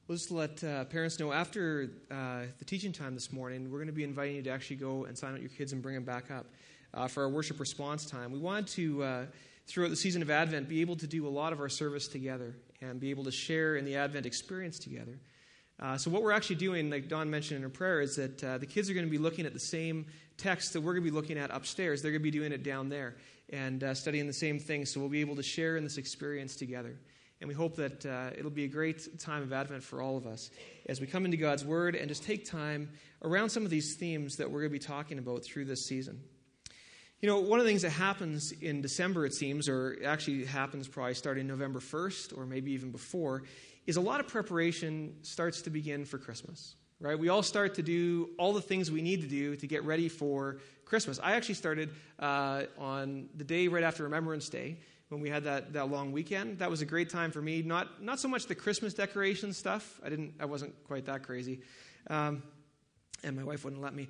We'll just let parents know after the teaching time this morning, we're going to be inviting you to actually go and sign out your kids and bring them back up for our worship response time. We wanted to, throughout the season of Advent, be able to do a lot of our service together and be able to share in the Advent experience together. So what we're actually doing, like Dawn mentioned in her prayer, is that the kids are going to be looking at the same text that we're going to be looking at upstairs. They're going to be doing it down there and studying the same thing. So we'll be able to share in this experience together. And we hope that it'll be a great time of Advent for all of us as we come into God's Word and just take time around some of these themes that we're going to be talking about through this season. You know, one of the things that happens in December, it seems, or actually happens probably starting November 1st or maybe even before, is a lot of preparation starts to begin for Christmas, right? We all start to do all the things we need to do to get ready for Christmas. I actually started on the day right after Remembrance Day, when we had that long weekend. That was a great time for me. Not so much the Christmas decoration stuff. I wasn't quite that crazy. And my wife wouldn't let me.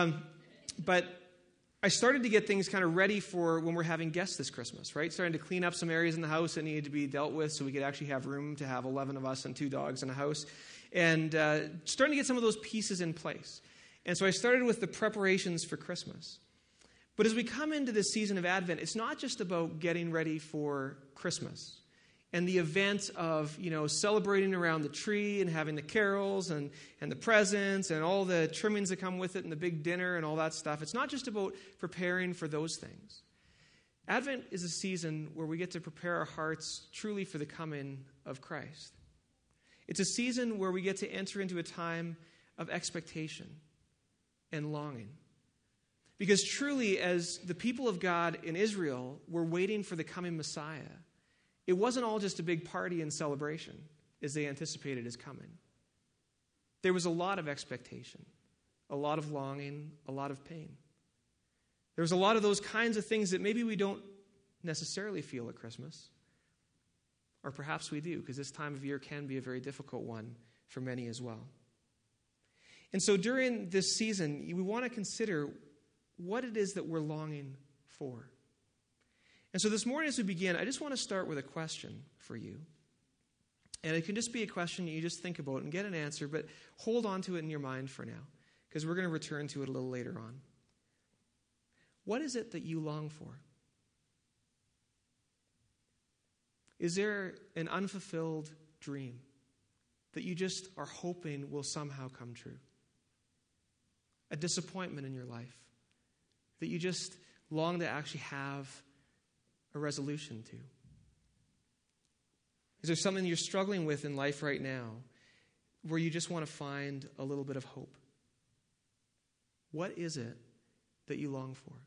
But I started to get things kind of ready for when we're having guests this Christmas, right? Starting to clean up some areas in the house that needed to be dealt with so we could actually have room to have 11 of us and 2 dogs in a house. And starting to get some of those pieces in place. And so I started with the preparations for Christmas. But as we come into this season of Advent, it's not just about getting ready for Christmas and the event of, celebrating around the tree and having the carols and the presents and all the trimmings that come with it and the big dinner and all that stuff. It's not just about preparing for those things. Advent is a season where we get to prepare our hearts truly for the coming of Christ. It's a season where we get to enter into a time of expectation and longing. Because truly, as the people of God in Israel were waiting for the coming Messiah, it wasn't all just a big party and celebration as they anticipated his coming. There was a lot of expectation, a lot of longing, a lot of pain. There was a lot of those kinds of things that maybe we don't necessarily feel at Christmas, or perhaps we do, because this time of year can be a very difficult one for many as well. And so during this season, we want to consider what it is that we're longing for. And so this morning as we begin, I just want to start with a question for you. And it can just be a question you just think about and get an answer, but hold on to it in your mind for now, because we're going to return to it a little later on. What is it that you long for? Is there an unfulfilled dream that you just are hoping will somehow come true? A disappointment in your life that you just long to actually have a resolution to? Is there something you're struggling with in life right now where you just want to find a little bit of hope? What is it that you long for?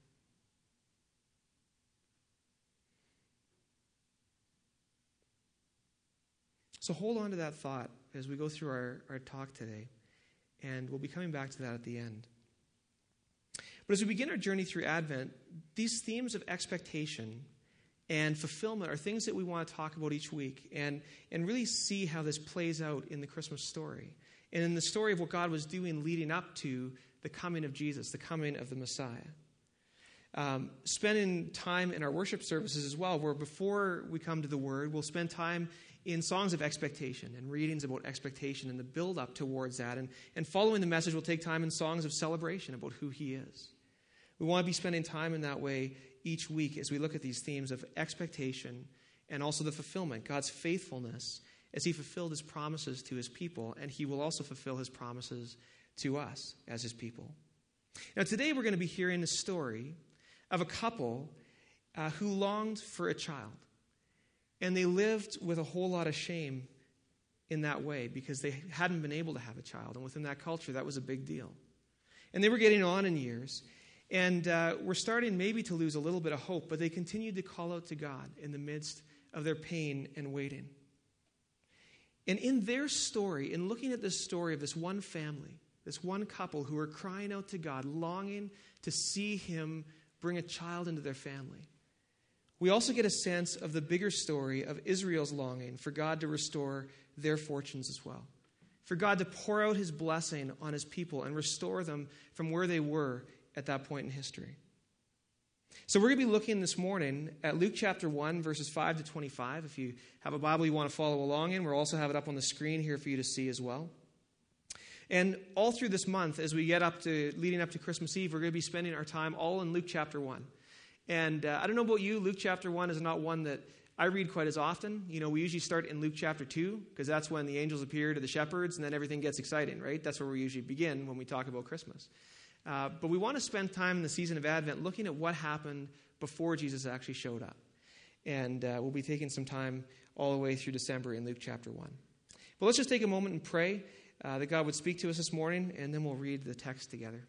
So hold on to that thought as we go through our talk today, and we'll be coming back to that at the end. But as we begin our journey through Advent, these themes of expectation and fulfillment are things that we want to talk about each week and really see how this plays out in the Christmas story and in the story of what God was doing leading up to the coming of Jesus, the coming of the Messiah. Spending time in our worship services as well, where before we come to the Word, we'll spend time in songs of expectation and readings about expectation and the build-up towards that. And following the message, we'll take time in songs of celebration about who He is. We want to be spending time in that way each week as we look at these themes of expectation and also the fulfillment, God's faithfulness as He fulfilled His promises to His people, and He will also fulfill His promises to us as His people. Now today we're going to be hearing the story of a couple who longed for a child. And they lived with a whole lot of shame in that way because they hadn't been able to have a child. And within that culture, that was a big deal. And they were getting on in years. And were starting maybe to lose a little bit of hope, but they continued to call out to God in the midst of their pain and waiting. And in their story, in looking at this story of this one family, this one couple who are crying out to God, longing to see Him bring a child into their family, we also get a sense of the bigger story of Israel's longing for God to restore their fortunes as well. For God to pour out His blessing on His people and restore them from where they were at that point in history. So we're going to be looking this morning at Luke chapter 1, verses 5 to 25. If you have a Bible you want to follow along in, we'll also have it up on the screen here for you to see as well. And all through this month, as we get leading up to Christmas Eve, we're going to be spending our time all in Luke chapter 1. And I don't know about you, Luke chapter 1 is not one that I read quite as often. You know, we usually start in Luke chapter 2, because that's when the angels appear to the shepherds, and then everything gets exciting, right? That's where we usually begin when we talk about Christmas. But we want to spend time in the season of Advent looking at what happened before Jesus actually showed up. And we'll be taking some time all the way through December in Luke chapter 1. But let's just take a moment and pray that God would speak to us this morning, and then we'll read the text together.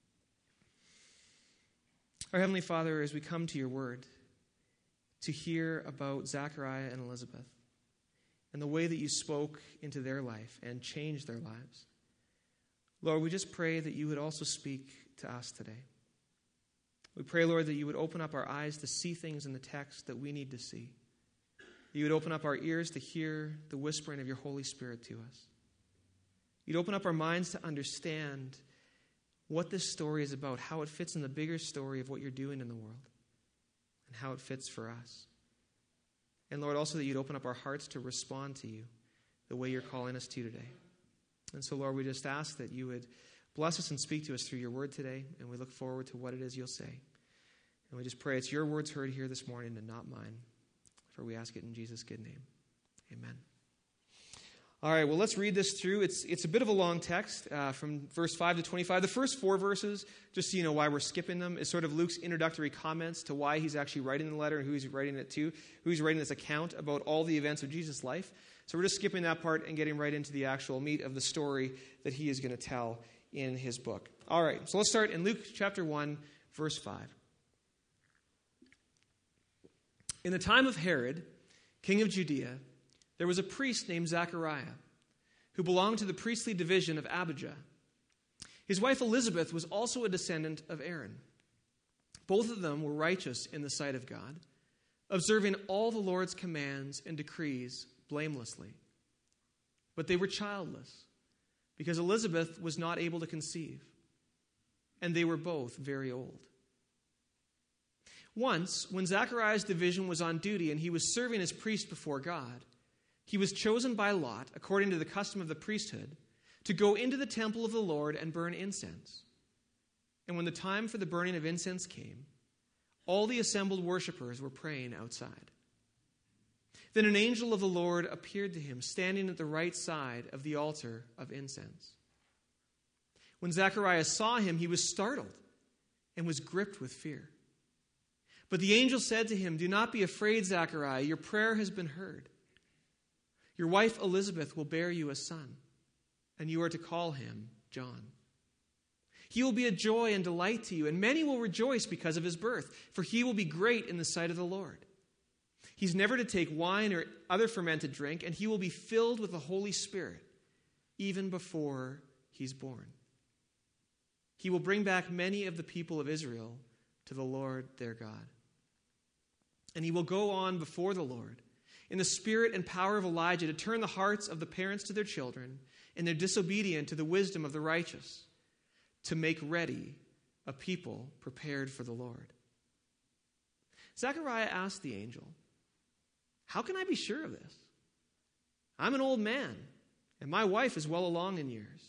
Our Heavenly Father, as we come to your word to hear about Zachariah and Elizabeth and the way that you spoke into their life and changed their lives, Lord, we just pray that you would also speak to us today. We pray, Lord, that you would open up our eyes to see things in the text that we need to see. You would open up our ears to hear the whispering of your Holy Spirit to us. You'd open up our minds to understand what this story is about, how it fits in the bigger story of what you're doing in the world, and how it fits for us. And Lord, also that you'd open up our hearts to respond to you the way you're calling us to today. And so, Lord, we just ask that you would bless us and speak to us through your word today, and we look forward to what it is you'll say. And we just pray it's your words heard here this morning and not mine, for we ask it in Jesus' good name. Amen. All right, well, let's read this through. It's a bit of a long text from verse 5 to 25. The first 4 verses, just so you know why we're skipping them, is sort of Luke's introductory comments to why he's actually writing the letter and who he's writing it to, who he's writing this account about all the events of Jesus' life. So we're just skipping that part and getting right into the actual meat of the story that he is going to tell in his book. All right, so let's start in Luke chapter 1, verse 5. In the time of Herod, king of Judea, there was a priest named Zachariah, who belonged to the priestly division of Abijah. His wife Elizabeth was also a descendant of Aaron. Both of them were righteous in the sight of God, observing all the Lord's commands and decrees blamelessly. But they were childless, because Elizabeth was not able to conceive, and they were both very old. Once, when Zachariah's division was on duty and he was serving as priest before God, he was chosen by lot, according to the custom of the priesthood, to go into the temple of the Lord and burn incense. And when the time for the burning of incense came, all the assembled worshipers were praying outside. Then an angel of the Lord appeared to him, standing at the right side of the altar of incense. When Zachariah saw him, he was startled and was gripped with fear. But the angel said to him, "Do not be afraid, Zachariah. Your prayer has been heard. Your wife Elizabeth will bear you a son, and you are to call him John. He will be a joy and delight to you, and many will rejoice because of his birth, for he will be great in the sight of the Lord. He's never to take wine or other fermented drink, and he will be filled with the Holy Spirit even before he's born. He will bring back many of the people of Israel to the Lord their God. And he will go on before the Lord in the spirit and power of Elijah to turn the hearts of the parents to their children and their disobedient to the wisdom of the righteous, to make ready a people prepared for the Lord." Zechariah asked the angel, "How can I be sure of this? I'm an old man, and my wife is well along in years."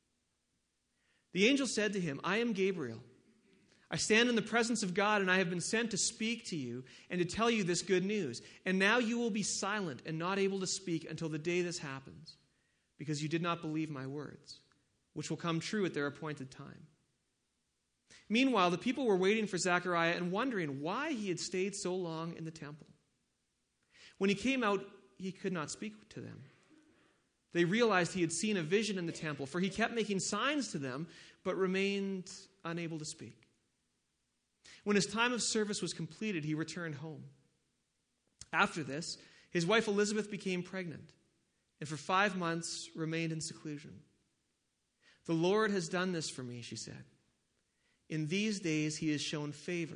The angel said to him, "I am Gabriel. I stand in the presence of God, and I have been sent to speak to you and to tell you this good news. And now you will be silent and not able to speak until the day this happens, because you did not believe my words, which will come true at their appointed time." Meanwhile, the people were waiting for Zechariah and wondering why he had stayed so long in the temple. When he came out, he could not speak to them. They realized he had seen a vision in the temple, for he kept making signs to them, but remained unable to speak. When his time of service was completed, he returned home. After this, his wife Elizabeth became pregnant, and for 5 months remained in seclusion. "The Lord has done this for me," she said. "In these days he has shown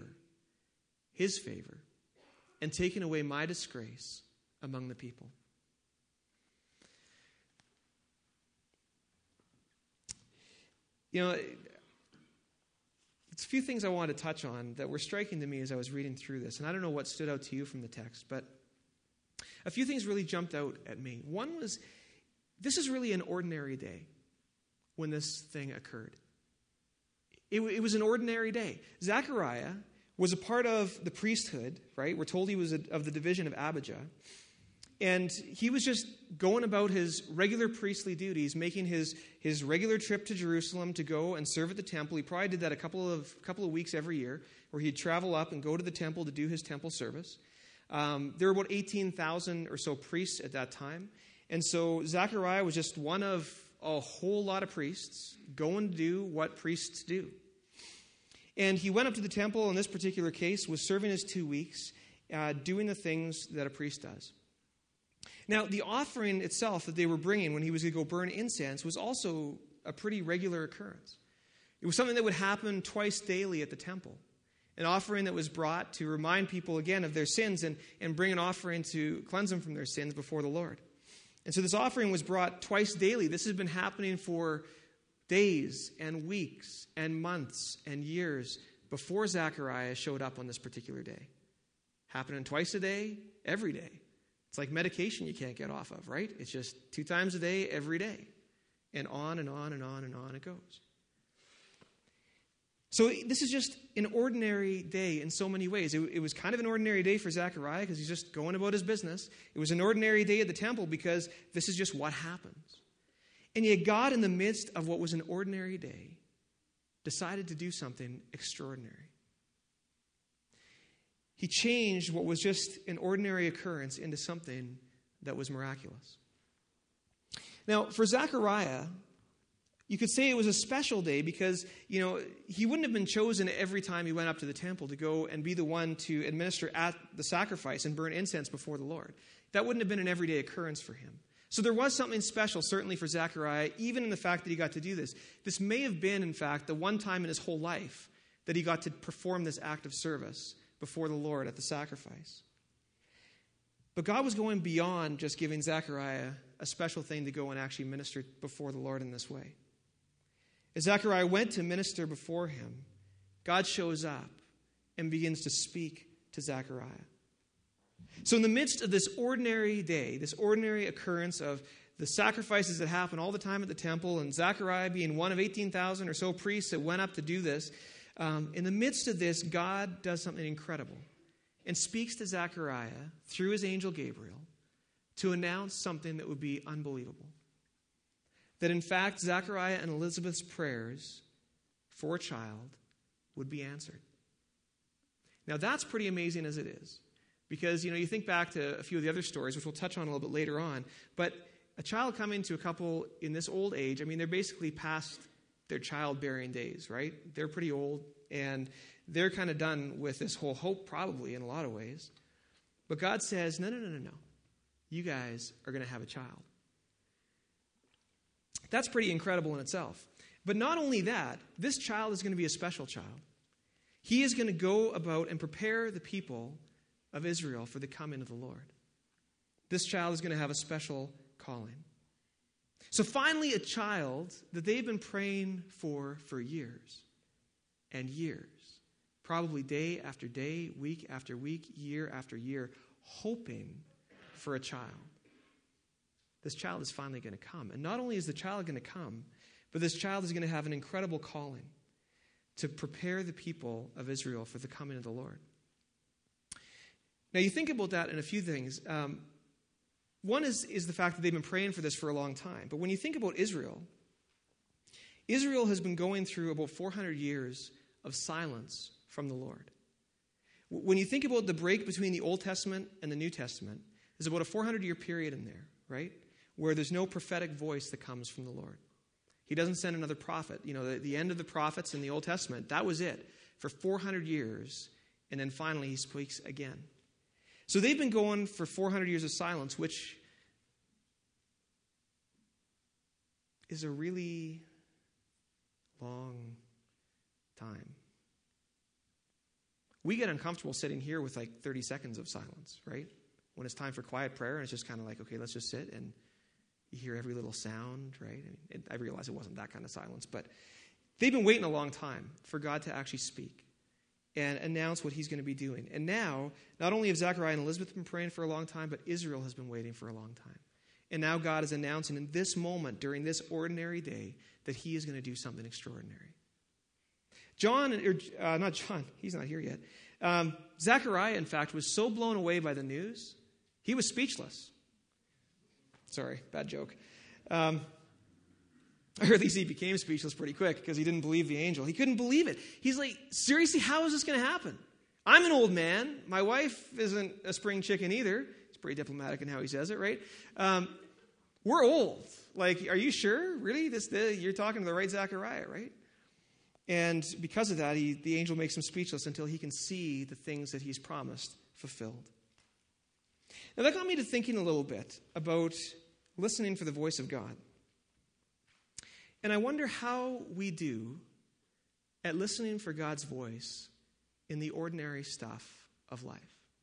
his favor, and taken away my disgrace among the people." You know, It's a few things I wanted to touch on that were striking to me as I was reading through this. And I don't know what stood out to you from the text, but a few things really jumped out at me. One was, this is really an ordinary day when this thing occurred. It was an ordinary day. Zechariah was a part of the priesthood, right? We're told he was of the division of Abijah. And he was just going about his regular priestly duties, making his regular trip to Jerusalem to go and serve at the temple. He probably did that a couple of weeks every year, where he'd travel up and go to the temple to do his temple service. There were about 18,000 or so priests at that time. And so Zechariah was just one of a whole lot of priests going to do what priests do. And he went up to the temple in this particular case, was serving his 2 weeks, doing the things that a priest does. Now, the offering itself that they were bringing when he was going to go burn incense was also a pretty regular occurrence. It was something that would happen twice daily at the temple. An offering that was brought to remind people again of their sins and bring an offering to cleanse them from their sins before the Lord. And so this offering was brought twice daily. This has been happening for days and weeks and months and years before Zechariah showed up on this particular day. Happening twice a day, every day. It's like medication you can't get off of, right? It's just 2 times a day, every day. And on and on and on and on it goes. So this is just an ordinary day in so many ways. It was kind of an ordinary day for Zechariah because he's just going about his business. It was an ordinary day at the temple because this is just what happens. And yet God, in the midst of what was an ordinary day, decided to do something extraordinary. He changed what was just an ordinary occurrence into something that was miraculous. Now, for Zechariah, you could say it was a special day because, he wouldn't have been chosen every time he went up to the temple to go and be the one to administer at the sacrifice and burn incense before the Lord. That wouldn't have been an everyday occurrence for him. So there was something special, certainly for Zechariah, even in the fact that he got to do this. This may have been, in fact, the one time in his whole life that he got to perform this act of service before the Lord at the sacrifice. But God was going beyond just giving Zechariah a special thing to go and actually minister before the Lord in this way. As Zechariah went to minister before him, God shows up and begins to speak to Zechariah. So in the midst of this ordinary day, this ordinary occurrence of the sacrifices that happen all the time at the temple, and Zechariah being one of 18,000 or so priests that went up to do this, in the midst of this, God does something incredible and speaks to Zechariah through his angel Gabriel to announce something that would be unbelievable. That in fact, Zechariah and Elizabeth's prayers for a child would be answered. Now that's pretty amazing as it is. Because, you think back to a few of the other stories, which we'll touch on a little bit later on, but a child coming to a couple in this old age, they're basically past their childbearing days, right? They're pretty old, and they're kind of done with this whole hope, probably, in a lot of ways. But God says, no. You guys are going to have a child. That's pretty incredible in itself. But not only that, this child is going to be a special child. He is going to go about and prepare the people of Israel for the coming of the Lord. This child is going to have a special calling. So finally, a child that they've been praying for years and years, probably day after day, week after week, year after year, hoping for a child. This child is finally going to come. And not only is the child going to come, but this child is going to have an incredible calling to prepare the people of Israel for the coming of the Lord. Now, you think about that in a few things. One is the fact that they've been praying for this for a long time. But when you think about Israel, Israel has been going through about 400 years of silence from the Lord. When you think about the break between the Old Testament and the New Testament, there's about a 400-year period in there, right? Where there's no prophetic voice that comes from the Lord. He doesn't send another prophet. The end of the prophets in the Old Testament, that was it for 400 years. And then finally he speaks again. So they've been going for 400 years of silence, which is a really long time. We get uncomfortable sitting here with like 30 seconds of silence, right? When it's time for quiet prayer, and it's just kind of like, okay, let's just sit, and you hear every little sound, right? I realize it wasn't that kind of silence, but They've been waiting a long time for God to actually speak and announce what he's going to be doing. And now, not only have Zechariah and Elizabeth been praying for a long time, but Israel has been waiting for a long time. And now God is announcing in this moment, during this ordinary day, that he is going to do something extraordinary. Not John, he's not here yet. Zechariah, in fact, was so blown away by the news, he was speechless. Sorry, bad joke. Or at least he became speechless pretty quick because he didn't believe the angel. He couldn't believe it. He's like, seriously, how is this going to happen? I'm an old man. My wife isn't a spring chicken either. He's pretty diplomatic in how he says it, right? We're old. Like, are you sure? Really? You're talking to the right Zechariah, right? And because of that, the angel makes him speechless until he can see the things that he's promised fulfilled. Now, that got me to thinking a little bit about listening for the voice of God. And I wonder how we do at listening for God's voice in the ordinary stuff of life.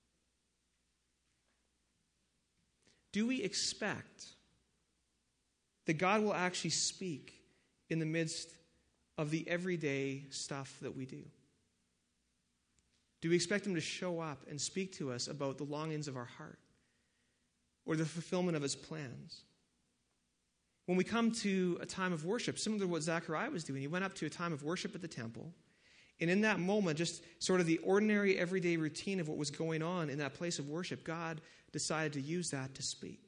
Do we expect that God will actually speak in the midst of the everyday stuff that we do? Do we expect him to show up and speak to us about the longings of our heart or the fulfillment of his plans? When we come to a time of worship, similar to what Zechariah was doing, he went up to a time of worship at the temple, and in that moment, just sort of the ordinary everyday routine of what was going on in that place of worship, God decided to use that to speak.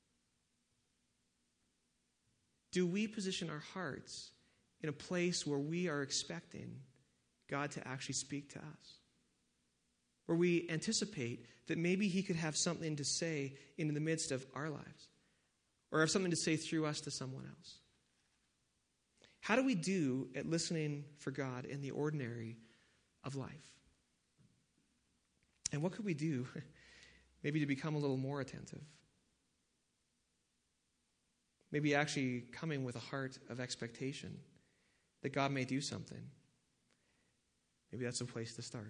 Do we position our hearts in a place where we are expecting God to actually speak to us? Where we anticipate that maybe he could have something to say in the midst of our lives? Or have something to say through us to someone else? How do we do at listening for God in the ordinary of life? And what could we do maybe to become a little more attentive? Maybe actually coming with a heart of expectation that God may do something. Maybe that's a place to start.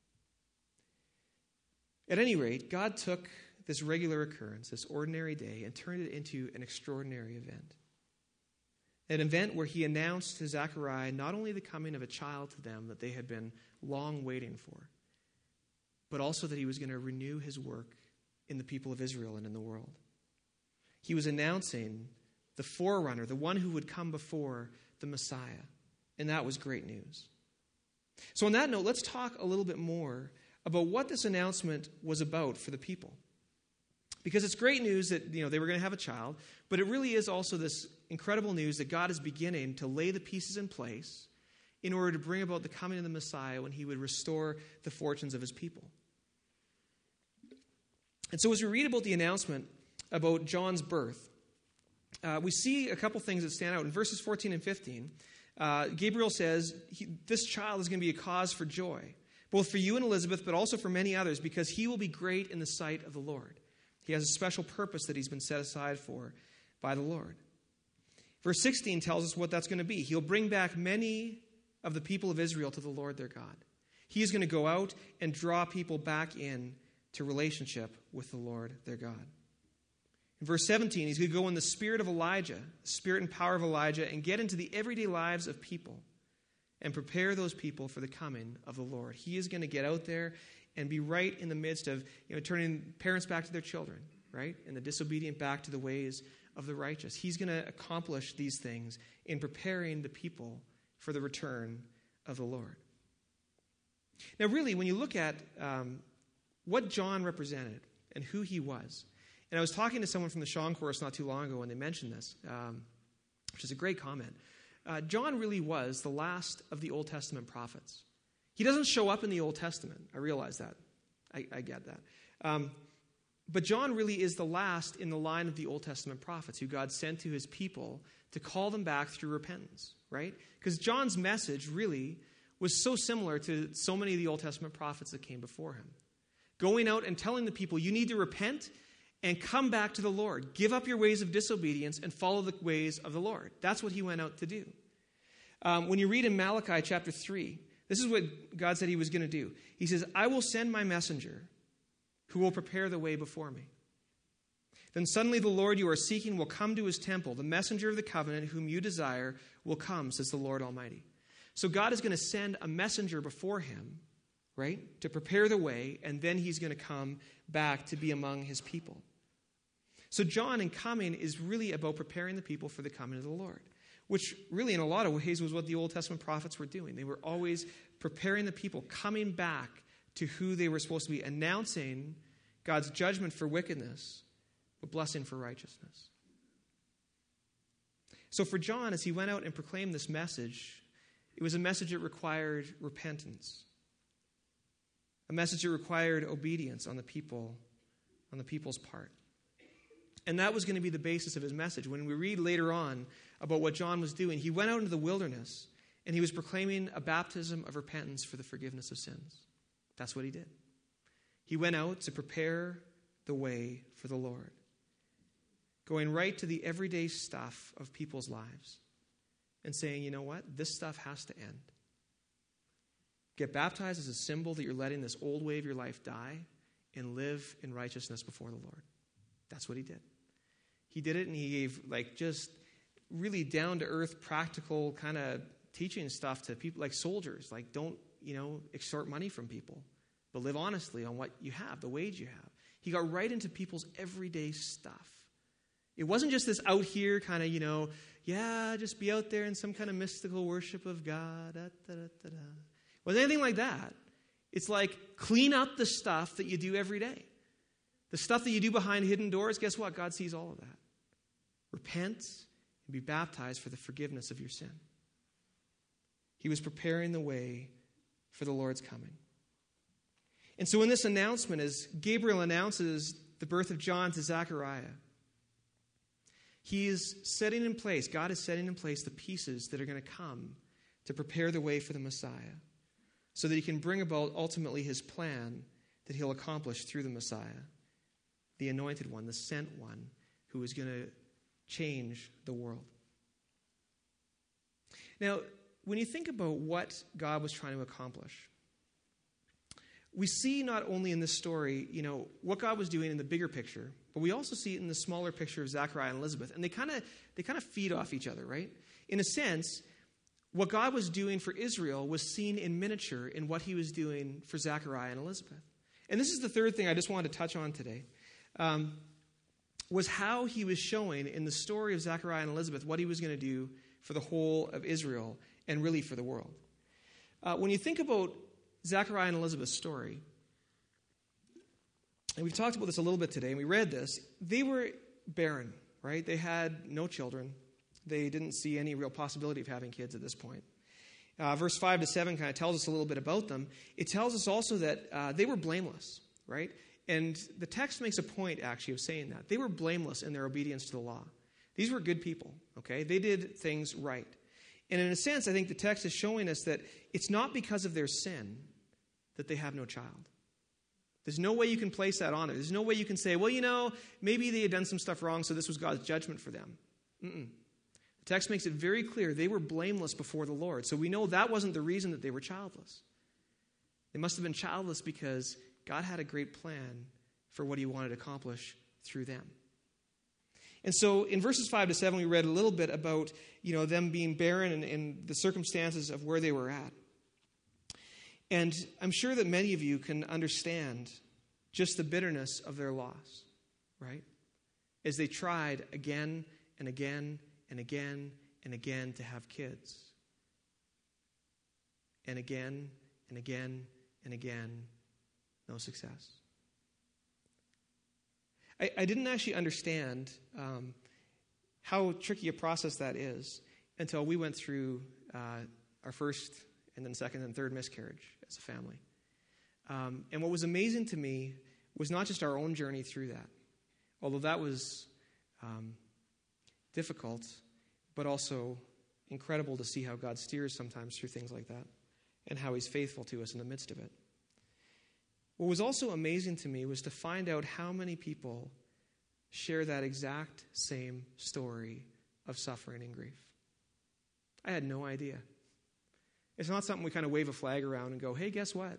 At any rate, God took this regular occurrence, this ordinary day, and turned it into an extraordinary event. An event where he announced to Zechariah not only the coming of a child to them that they had been long waiting for, but also that he was going to renew his work in the people of Israel and in the world. He was announcing the forerunner, the one who would come before the Messiah, and that was great news. So on that note, let's talk a little bit more about what this announcement was about for the people. Because it's great news that they were going to have a child, but it really is also this incredible news that God is beginning to lay the pieces in place in order to bring about the coming of the Messiah when he would restore the fortunes of his people. And so as we read about the announcement about John's birth, we see a couple things that stand out. In verses 14 and 15, Gabriel says, this child is going to be a cause for joy, both for you and Elizabeth, but also for many others, because he will be great in the sight of the Lord. He has a special purpose that he's been set aside for by the Lord. Verse 16 tells us what that's going to be. He'll bring back many of the people of Israel to the Lord their God. He is going to go out and draw people back in to relationship with the Lord their God. In verse 17, he's going to go in the spirit of Elijah, the spirit and power of Elijah, and get into the everyday lives of people and prepare those people for the coming of the Lord. He is going to get out there and be right in the midst of turning parents back to their children, right? And the disobedient back to the ways of the righteous. He's going to accomplish these things in preparing the people for the return of the Lord. Now, really, when you look at what John represented and who he was, and I was talking to someone from the Sean Chorus not too long ago, and they mentioned this, which is a great comment. John really was the last of the Old Testament prophets. He doesn't show up in the Old Testament. I realize that. I get that. But John really is the last in the line of the Old Testament prophets who God sent to his people to call them back through repentance, right? Because John's message really was so similar to so many of the Old Testament prophets that came before him. Going out and telling the people, you need to repent and come back to the Lord. Give up your ways of disobedience and follow the ways of the Lord. That's what he went out to do. When you read in Malachi chapter 3, this is what God said he was going to do. He says, I will send my messenger who will prepare the way before me. Then suddenly the Lord you are seeking will come to his temple. The messenger of the covenant whom you desire will come, says the Lord Almighty. So God is going to send a messenger before him, right, to prepare the way, and then he's going to come back to be among his people. So John, in coming, is really about preparing the people for the coming of the Lord, which really, in a lot of ways, was what the Old Testament prophets were doing. They were always preparing the people, coming back to who they were supposed to be, announcing God's judgment for wickedness, but blessing for righteousness. So for John, as he went out and proclaimed this message, it was a message that required repentance, a message that required obedience on the people's part. And that was going to be the basis of his message. When we read later on about what John was doing, he went out into the wilderness and he was proclaiming a baptism of repentance for the forgiveness of sins. That's what he did. He went out to prepare the way for the Lord, going right to the everyday stuff of people's lives and saying, you know what? This stuff has to end. Get baptized as a symbol that you're letting this old way of your life die and live in righteousness before the Lord. That's what he did. He did it, and he gave just really down-to-earth, practical kind of teaching stuff to people like soldiers. Like, don't, extort money from people, but live honestly on what you have, the wage you have. He got right into people's everyday stuff. It wasn't just this out here kind of, just be out there in some kind of mystical worship of God. It wasn't anything like that. It's like, clean up the stuff that you do every day. The stuff that you do behind hidden doors, guess what? God sees all of that. Repent and be baptized for the forgiveness of your sin. He was preparing the way for the Lord's coming. And so in this announcement, as Gabriel announces the birth of John to Zechariah, he is setting in place, God is setting in place the pieces that are going to come to prepare the way for the Messiah, so that he can bring about ultimately his plan that he'll accomplish through the Messiah, the anointed one, the sent one, who is going to change the world. Now, when you think about what God was trying to accomplish, we see not only in this story, what God was doing in the bigger picture, but we also see it in the smaller picture of Zechariah and Elizabeth. And they kind of feed off each other, right? In a sense, what God was doing for Israel was seen in miniature in what he was doing for Zechariah and Elizabeth. And this is the third thing I just wanted to touch on today, was how he was showing in the story of Zechariah and Elizabeth what he was going to do for the whole of Israel and really for the world. When you think about Zechariah and Elizabeth's story, and we've talked about this a little bit today, and we read this, they were barren, right? They had no children. They didn't see any real possibility of having kids at this point. Verse 5 to 7 kind of tells us a little bit about them. It tells us also that they were blameless, right? And the text makes a point, actually, of saying that. They were blameless in their obedience to the law. These were good people, okay? They did things right. And in a sense, I think the text is showing us that it's not because of their sin that they have no child. There's no way you can place that on it. There's no way you can say, well, maybe they had done some stuff wrong, so this was God's judgment for them. The text makes it very clear they were blameless before the Lord. So we know that wasn't the reason that they were childless. They must have been childless because God had a great plan for what he wanted to accomplish through them. And so in verses 5 to 7, we read a little bit about, them being barren and the circumstances of where they were at. And I'm sure that many of you can understand just the bitterness of their loss, right? As they tried again and again and again and again to have kids. And again and again and again, no success. I didn't actually understand how tricky a process that is until we went through our first and then second and third miscarriage as a family. And what was amazing to me was not just our own journey through that, although that was difficult, but also incredible to see how God steers sometimes through things like that and how he's faithful to us in the midst of it. What was also amazing to me was to find out how many people share that exact same story of suffering and grief. I had no idea. It's not something we kind of wave a flag around and go, hey, guess what?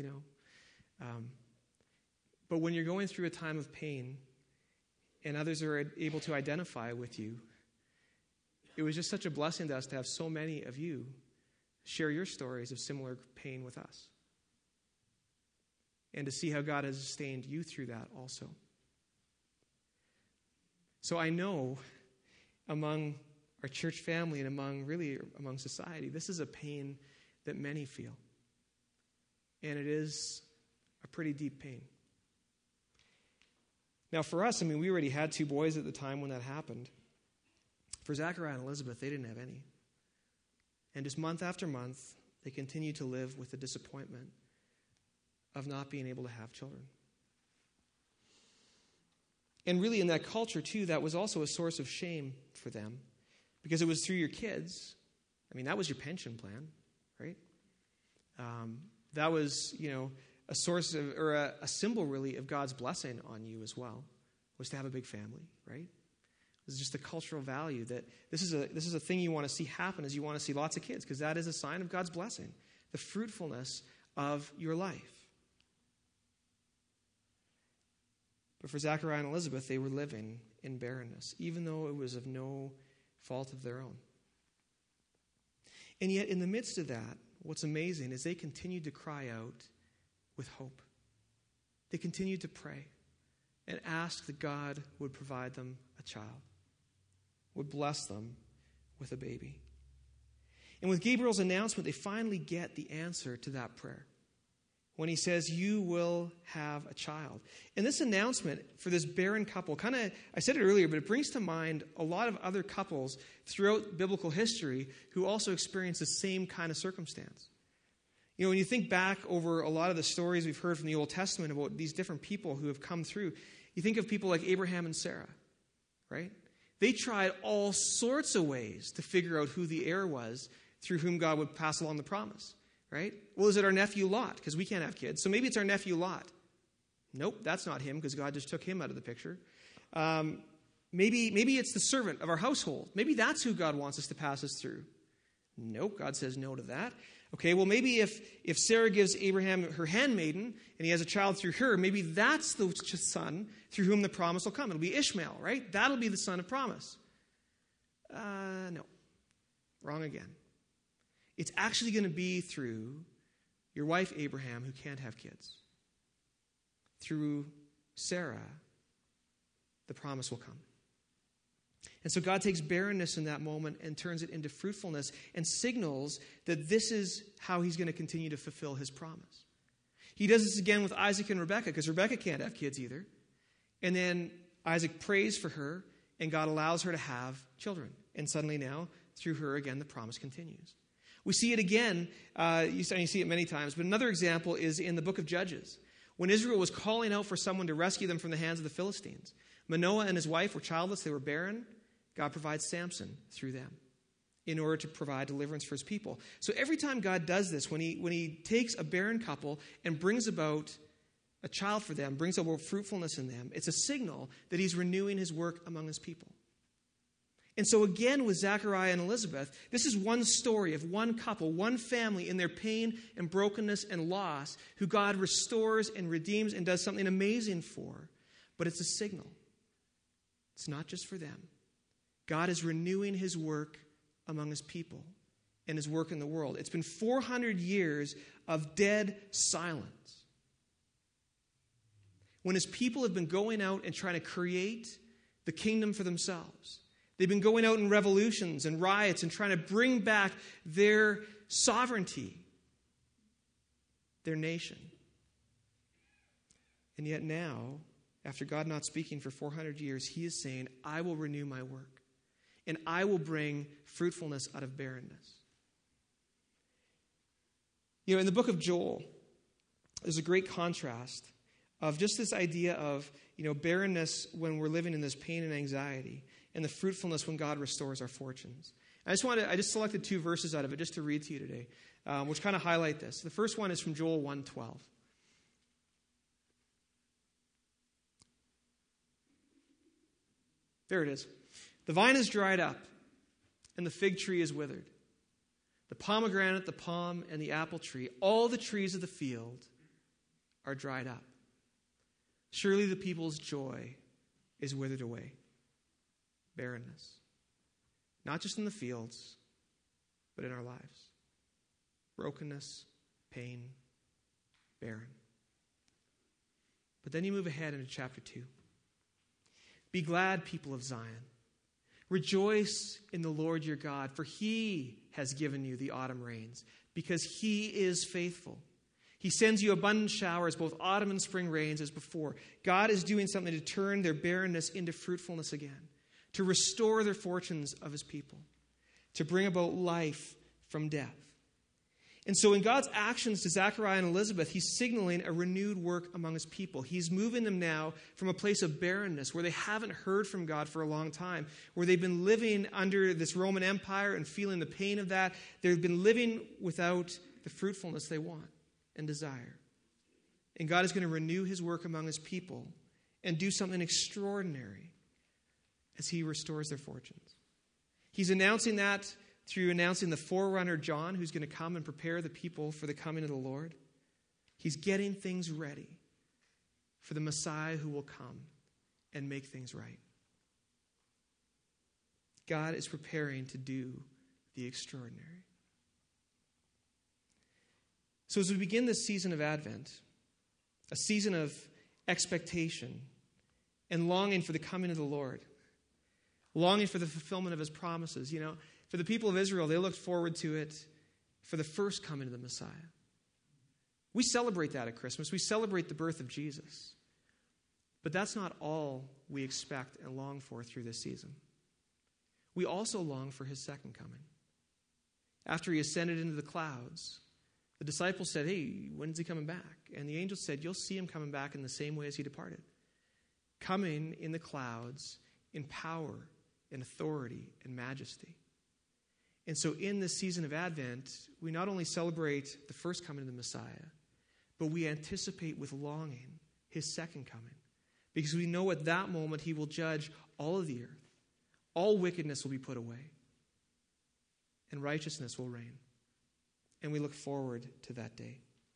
But when you're going through a time of pain and others are able to identify with you, it was just such a blessing to us to have so many of you share your stories of similar pain with us. And to see how God has sustained you through that also. So I know among our church family and among society, this is a pain that many feel. And it is a pretty deep pain. Now for us, we already had 2 boys at the time when that happened. For Zachariah and Elizabeth, they didn't have any. And just month after month, they continued to live with the disappointment of not being able to have children. And really in that culture too, that was also a source of shame for them, because it was through your kids. That was your pension plan, right? That was, a source of, or a symbol really of God's blessing on you as well, was to have a big family, right? It's just a cultural value that this is a thing you want to see happen, is you want to see lots of kids, because that is a sign of God's blessing, the fruitfulness of your life. But for Zachariah and Elizabeth, they were living in barrenness, even though it was of no fault of their own. And yet, in the midst of that, what's amazing is they continued to cry out with hope. They continued to pray and ask that God would provide them a child, would bless them with a baby. And with Gabriel's announcement, they finally get the answer to that prayer, when he says, you will have a child. And this announcement for this barren couple, I said it earlier, but it brings to mind a lot of other couples throughout biblical history who also experience the same kind of circumstance. When you think back over a lot of the stories we've heard from the Old Testament about these different people who have come through, you think of people like Abraham and Sarah, right? They tried all sorts of ways to figure out who the heir was through whom God would pass along the promise. Right? Well, is it our nephew Lot? Because we can't have kids. So maybe it's our nephew Lot. Nope, that's not him, because God just took him out of the picture. Maybe it's the servant of our household. Maybe that's who God wants us to pass us through. Nope, God says no to that. Okay, well, maybe if Sarah gives Abraham her handmaiden and he has a child through her, maybe that's the son through whom the promise will come. It'll be Ishmael, right? That'll be the son of promise. No. Wrong again. It's actually going to be through your wife Abraham, who can't have kids. Through Sarah, the promise will come. And so God takes barrenness in that moment and turns it into fruitfulness and signals that this is how he's going to continue to fulfill his promise. He does this again with Isaac and Rebekah, because Rebekah can't have kids either. And then Isaac prays for her, and God allows her to have children. And suddenly now, through her again, the promise continues. We see it again, you see it many times, but another example is in the book of Judges, when Israel was calling out for someone to rescue them from the hands of the Philistines. Manoah and his wife were childless, they were barren. God provides Samson through them in order to provide deliverance for his people. So every time God does this, when he takes a barren couple and brings about a child for them, brings about fruitfulness in them, it's a signal that he's renewing his work among his people. And so again with Zachariah and Elizabeth, this is one story of one couple, one family in their pain and brokenness and loss, who God restores and redeems and does something amazing for. But it's a signal. It's not just for them. God is renewing his work among his people and his work in the world. It's been 400 years of dead silence, when his people have been going out and trying to create the kingdom for themselves. They've been going out in revolutions and riots and trying to bring back their sovereignty, their nation. And yet now, after God not speaking for 400 years, he is saying, I will renew my work, and I will bring fruitfulness out of barrenness. In the book of Joel, there's a great contrast of just this idea of, barrenness when we're living in this pain and anxiety, and the fruitfulness when God restores our fortunes. I just selected 2 verses out of it just to read to you today, which kind of highlight this. The first one is from Joel 1:12. There it is. The vine is dried up, and the fig tree is withered. The pomegranate, the palm, and the apple tree, all the trees of the field are dried up. Surely the people's joy is withered away. Barrenness. Not just in the fields, but in our lives. brokenness, pain, barren. But then you move ahead into chapter 2. Be glad, people of Zion. Rejoice in the Lord your God, for he has given you the autumn rains, because he is faithful. He sends you abundant showers, both autumn and spring rains as before. God is doing something to turn their barrenness into fruitfulness again, to restore their fortunes of his people, to bring about life from death. And so in God's actions to Zechariah and Elizabeth, he's signaling a renewed work among his people. He's moving them now from a place of barrenness where they haven't heard from God for a long time, where they've been living under this Roman Empire and feeling the pain of that. They've been living without the fruitfulness they want and desire. And God is going to renew his work among his people and do something extraordinary as he restores their fortunes. He's announcing that through announcing the forerunner John, who's going to come and prepare the people for the coming of the Lord. He's getting things ready for the Messiah who will come and make things right. God is preparing to do the extraordinary. So as we begin this season of Advent, a season of expectation and longing for the coming of the Lord, longing for the fulfillment of his promises, for the people of Israel, they looked forward to it for the first coming of the Messiah. We celebrate that at Christmas. We celebrate the birth of Jesus. But that's not all we expect and long for through this season. We also long for his second coming. After he ascended into the clouds, the disciples said, "Hey, when's he coming back?" And the angel said, "You'll see him coming back in the same way as he departed. Coming in the clouds in power and authority and majesty." And so in this season of Advent, we not only celebrate the first coming of the Messiah, but we anticipate with longing his second coming. Because we know at that moment he will judge all of the earth. All wickedness will be put away. And righteousness will reign. And we look forward to that day.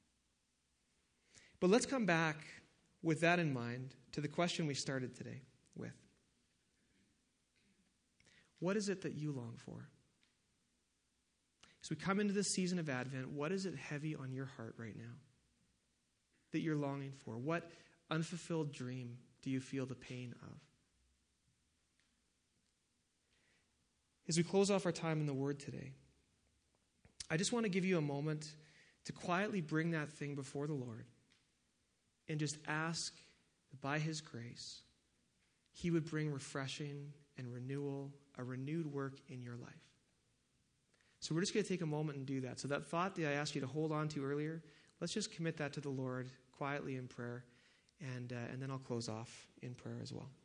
But let's come back with that in mind to the question we started today with. What is it that you long for? As we come into this season of Advent, what is it heavy on your heart right now that you're longing for? What unfulfilled dream do you feel the pain of? As we close off our time in the Word today, I just want to give you a moment to quietly bring that thing before the Lord and just ask that by his grace, he would bring refreshing and renewal, a renewed work in your life. So we're just going to take a moment and do that. So that thought that I asked you to hold on to earlier, let's just commit that to the Lord quietly in prayer, and then I'll close off in prayer as well.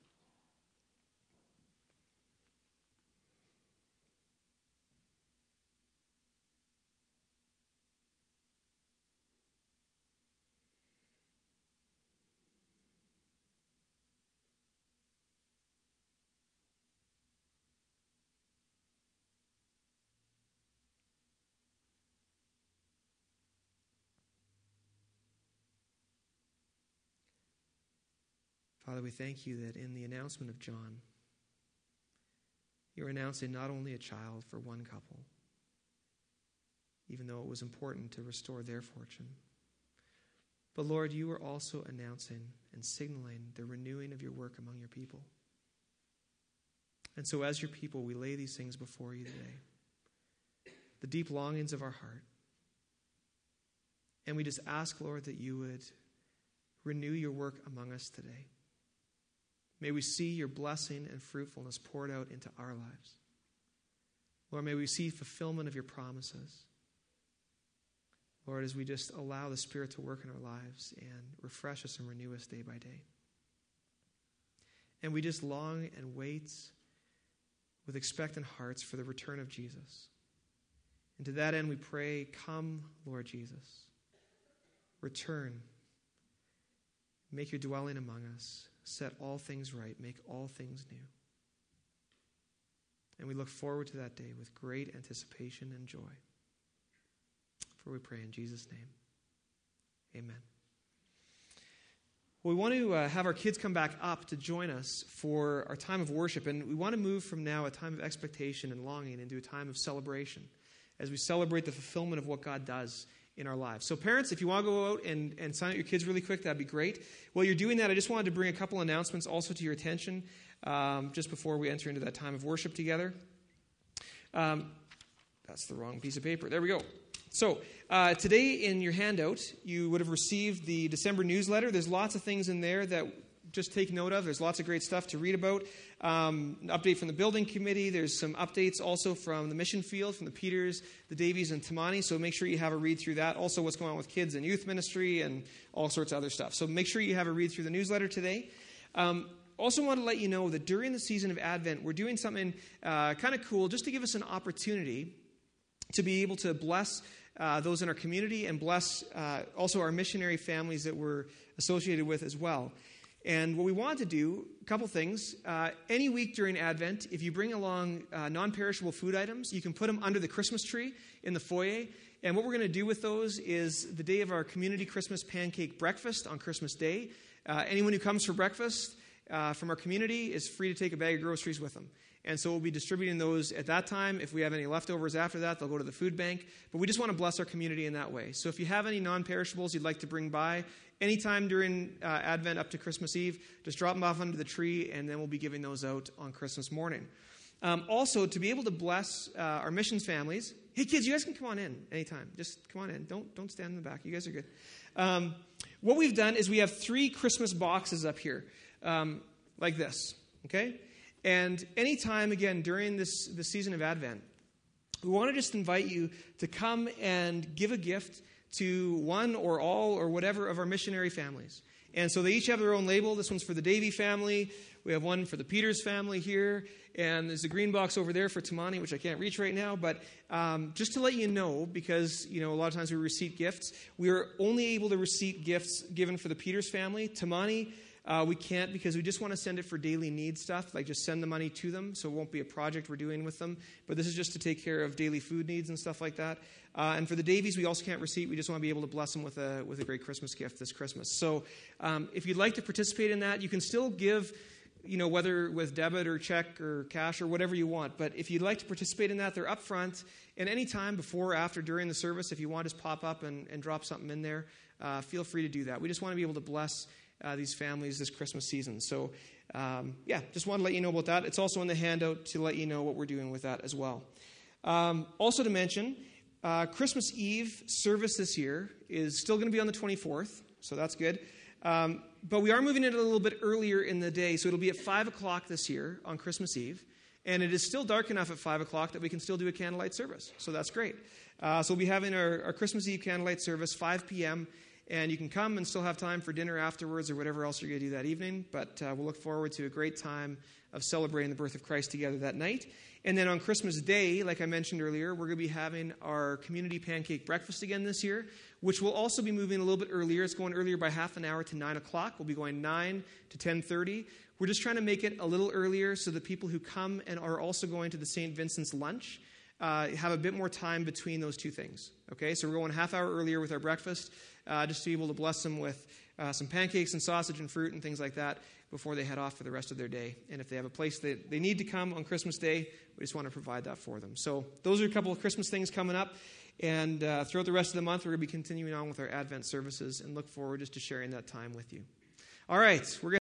Father, we thank you that in the announcement of John, you're announcing not only a child for one couple, even though it was important to restore their fortune, but Lord, you are also announcing and signaling the renewing of your work among your people. And so as your people, we lay these things before you today, the deep longings of our heart. And we just ask, Lord, that you would renew your work among us today. May we see your blessing and fruitfulness poured out into our lives. Lord, may we see fulfillment of your promises. Lord, as we just allow the Spirit to work in our lives and refresh us and renew us day by day. And we just long and wait with expectant hearts for the return of Jesus. And to that end we pray, come, Lord Jesus. Return. Make your dwelling among us. Set all things right. Make all things new. And we look forward to that day with great anticipation and joy. For we pray in Jesus' name. Amen. Well, we want to have our kids come back up to join us for our time of worship. And we want to move from now a time of expectation and longing into a time of celebration. as we celebrate the fulfillment of what God does in our lives. So parents, if you want to go out and sign up your kids really quick, that'd be great. While you're doing that, I just wanted to bring a couple announcements also to your attention just before we enter into that time of worship together. That's the wrong piece of paper. There we go. So today in your handout, you would have received the December newsletter. There's lots of things in there that just take note of. There's lots of great stuff to read about. An update from the building committee. There's some updates also from the mission field, from the Peters, the Davies, and Tamani. So make sure you have a read through that. Also what's going on with kids and youth ministry and all sorts of other stuff. So make sure you have a read through the newsletter today. Also want to let you know that during the season of Advent, we're doing something kind of cool just to give us an opportunity to be able to bless those in our community and bless also our missionary families that we're associated with as well. And what we want to do, a couple things. Any week during Advent, if you bring along non-perishable food items, you can put them under the Christmas tree in the foyer. And what we're going to do with those is the day of our community Christmas pancake breakfast on Christmas Day. Anyone who comes for breakfast from our community is free to take a bag of groceries with them. And so we'll be distributing those at that time. If we have any leftovers after that, they'll go to the food bank. But we just want to bless our community in that way. So if you have any non-perishables you'd like to bring by anytime during Advent up to Christmas Eve, just drop them off under the tree, and then we'll be giving those out on Christmas morning. Also, to be able to bless our missions families, hey kids, you guys can come on in anytime. Just come on in. Don't stand in the back. You guys are good. What we've done is we have 3 Christmas boxes up here, like this, okay? And anytime, again, during this season of Advent, we want to just invite you to come and give a gift to one or all or whatever of our missionary families. And so they each have their own label. This one's for the Davy family. We have one for the Peters family here. And there's a green box over there for Tamani, which I can't reach right now. But just to let you know, because a lot of times we receipt gifts, we are only able to receipt gifts given for the Peters family. Tamani, we can't because we just want to send it for daily need stuff, like just send the money to them, so it won't be a project we're doing with them. But this is just to take care of daily food needs and stuff like that. And for the Davies, we also can't receipt. We just want to be able to bless them with a great Christmas gift this Christmas. So if you'd like to participate in that, you can still give, whether with debit or check or cash or whatever you want. But if you'd like to participate in that, they're up front. And any time before or after during the service, if you want to just pop up and drop something in there, feel free to do that. We just want to be able to bless these families this Christmas season. So, just want to let you know about that. It's also in the handout to let you know what we're doing with that as well. Also to mention, Christmas Eve service this year is still going to be on the 24th, so that's good. But we are moving it a little bit earlier in the day, so it'll be at 5 o'clock this year on Christmas Eve. And it is still dark enough at 5 o'clock that we can still do a candlelight service, so that's great. So we'll be having our Christmas Eve candlelight service, 5 p.m., and you can come and still have time for dinner afterwards or whatever else you're going to do that evening. But we'll look forward to a great time of celebrating the birth of Christ together that night. And then on Christmas Day, like I mentioned earlier, we're going to be having our community pancake breakfast again this year, which will also be moving a little bit earlier. It's going earlier by half an hour to 9 o'clock. We'll be going 9 to 10:30. We're just trying to make it a little earlier so that people who come and are also going to the St. Vincent's lunch have a bit more time between those two things. Okay, so we're going a half hour earlier with our breakfast, just to be able to bless them with some pancakes and sausage and fruit and things like that before they head off for the rest of their day. And if they have a place that they need to come on Christmas Day, we just want to provide that for them. So those are a couple of Christmas things coming up. And throughout the rest of the month, we're going to be continuing on with our Advent services and look forward just to sharing that time with you. All right, we're going